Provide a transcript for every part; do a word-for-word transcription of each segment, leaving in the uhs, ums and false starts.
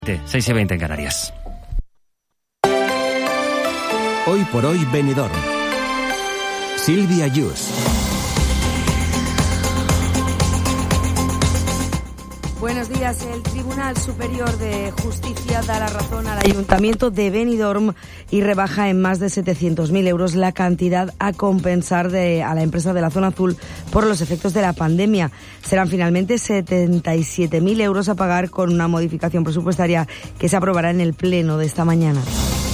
seis y veinte en Canarias. Hoy por hoy Benidorm. Silvia Yus. Buenos días. El Tribunal Superior de Justicia da la razón al Ayuntamiento de Benidorm y rebaja en más de setecientos mil euros la cantidad a compensar de, a la empresa de la zona azul por los efectos de la pandemia. Serán finalmente setenta y siete mil euros a pagar con una modificación presupuestaria que se aprobará en el Pleno de esta mañana.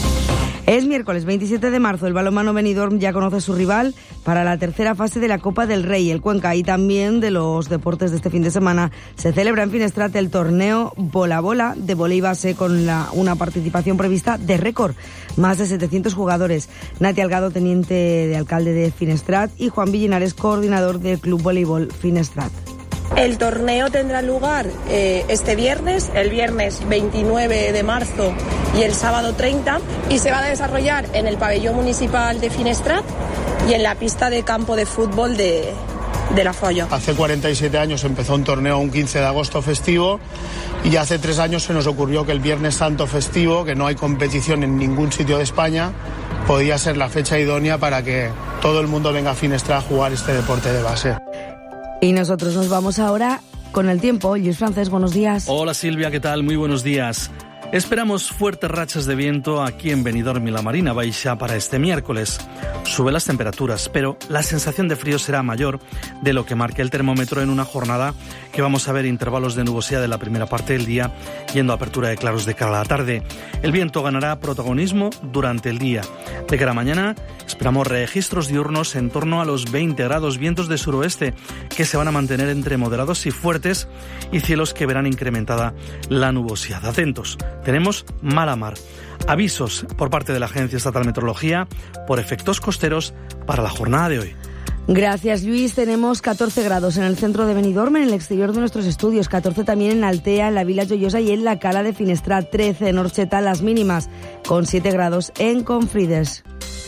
Es miércoles veintisiete de marzo. El balonmano Benidorm ya conoce a su rival para la tercera fase de la Copa del Rey, el Cuenca, y también de los deportes de este fin de semana. Se celebra en Finestrat el torneo Bola Bola de vóley base con la, una participación prevista de récord. Más de setecientos jugadores. Nati Algado, teniente de alcalde de Finestrat, y Juan Villinares, coordinador del Club Voleibol Finestrat. El torneo tendrá lugar eh, este viernes, el viernes veintinueve de marzo y el sábado treinta, y se va a desarrollar en el pabellón municipal de Finestrat y en la pista de campo de fútbol de, de La Folla. Hace cuarenta y siete años empezó un torneo un quince de agosto festivo, y hace tres años se nos ocurrió que el Viernes Santo festivo, que no hay competición en ningún sitio de España, podía ser la fecha idónea para que todo el mundo venga a Finestrat a jugar este deporte de base. Y nosotros nos vamos ahora con el tiempo. Luis Francés, buenos días. Hola Silvia, ¿qué tal? Muy buenos días. Esperamos fuertes rachas de viento aquí en Benidorm y la Marina Baixa para este miércoles. Suben las temperaturas, pero la sensación de frío será mayor de lo que marque el termómetro en una jornada que vamos a ver intervalos de nubosidad de la primera parte del día, yendo a apertura de claros de cara a la tarde. El viento ganará protagonismo durante el día. De cara a mañana esperamos registros diurnos en torno a los veinte grados, vientos de suroeste que se van a mantener entre moderados y fuertes, y cielos que verán incrementada la nubosidad. Atentos. Tenemos mala mar. Avisos por parte de la Agencia Estatal de Meteorología por efectos costeros para la jornada de hoy. Gracias, Luis. Tenemos catorce grados en el centro de Benidorm, en el exterior de nuestros estudios, catorce también en Altea, en la Vila Joiosa y en la Cala de Finestrat, trece en Orcheta, las mínimas, con siete grados en Confrides.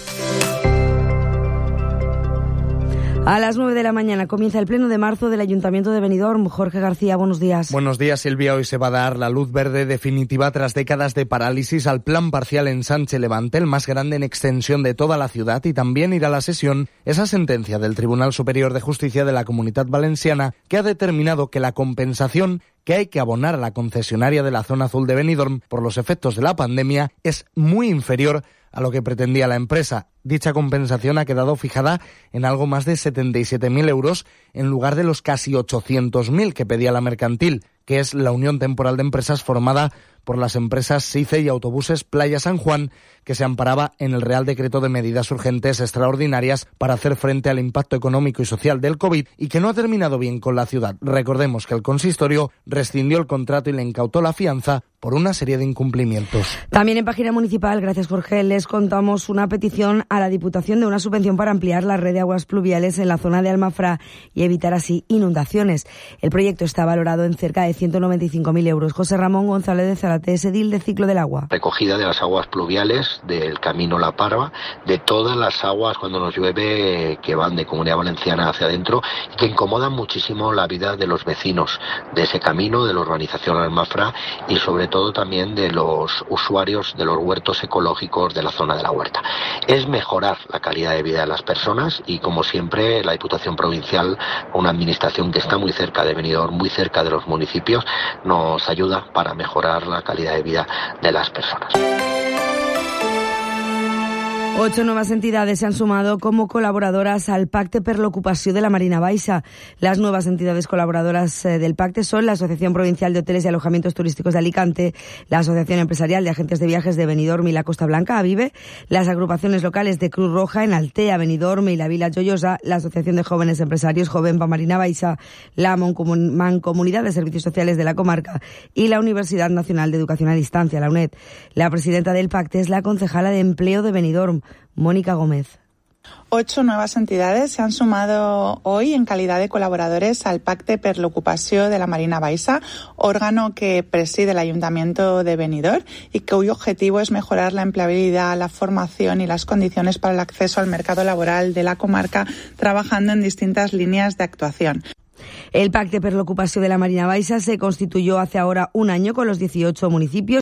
A las nueve de la mañana comienza el pleno de marzo del Ayuntamiento de Benidorm. Jorge García, buenos días. Buenos días, Silvia. Hoy se va a dar la luz verde definitiva tras décadas de parálisis al plan parcial Ensanche Levante, el más grande en extensión de toda la ciudad, y también irá a la sesión esa sentencia del Tribunal Superior de Justicia de la Comunitat Valenciana que ha determinado que la compensación que hay que abonar a la concesionaria de la zona azul de Benidorm por los efectos de la pandemia es muy inferior a lo que pretendía la empresa. Dicha compensación ha quedado fijada en algo más de setenta y siete mil euros en lugar de los casi ochocientos mil que pedía la mercantil, que es la unión temporal de empresas formada por las empresas SICE y Autobuses Playa San Juan, que se amparaba en el Real Decreto de Medidas Urgentes Extraordinarias para hacer frente al impacto económico y social del COVID, y que no ha terminado bien con la ciudad. Recordemos que el consistorio rescindió el contrato y le incautó la fianza por una serie de incumplimientos. También en página municipal, gracias Jorge, les contamos una petición a la Diputación de una subvención para ampliar la red de aguas pluviales en la zona de Almafrá y evitar así inundaciones. El proyecto está valorado en cerca de ciento noventa y cinco mil euros. José Ramón González de Zárate es edil de Ciclo del Agua. Recogida de las aguas pluviales del Camino La Parva, de todas las aguas cuando nos llueve que van de Comunidad Valenciana hacia adentro y que incomodan muchísimo la vida de los vecinos de ese camino, de la urbanización Almafrá y sobre todo también de los usuarios de los huertos ecológicos de la zona de la Huerta. Es mejorar la calidad de vida de las personas y, como siempre, la Diputación Provincial, una administración que está muy cerca de Benidorm, muy cerca de los municipios, nos ayuda para mejorar la calidad de vida de las personas. Ocho nuevas entidades se han sumado como colaboradoras al Pacte per l'Ocupació de la Marina Baixa. Las nuevas entidades colaboradoras del pacte son la Asociación Provincial de Hoteles y Alojamientos Turísticos de Alicante, la Asociación Empresarial de Agentes de Viajes de Benidorm y la Costa Blanca, AVIVE, las agrupaciones locales de Cruz Roja en Altea, Benidorm y la Vila Joiosa, la Asociación de Jóvenes Empresarios Jovenpa Marina Baixa, la Mancomunidad de Servicios Sociales de la comarca y la Universidad Nacional de Educación a Distancia, la UNED. La presidenta del pacte es la concejala de Empleo de Benidorm, Mónica Gómez. Ocho nuevas entidades se han sumado hoy en calidad de colaboradores al Pacte per l'Ocupació de la Marina Baixa, órgano que preside el Ayuntamiento de Benidorm y cuyo objetivo es mejorar la empleabilidad, la formación y las condiciones para el acceso al mercado laboral de la comarca, trabajando en distintas líneas de actuación. El Pacte per l'Ocupació de la Marina Baixa se constituyó hace ahora un año con los dieciocho municipios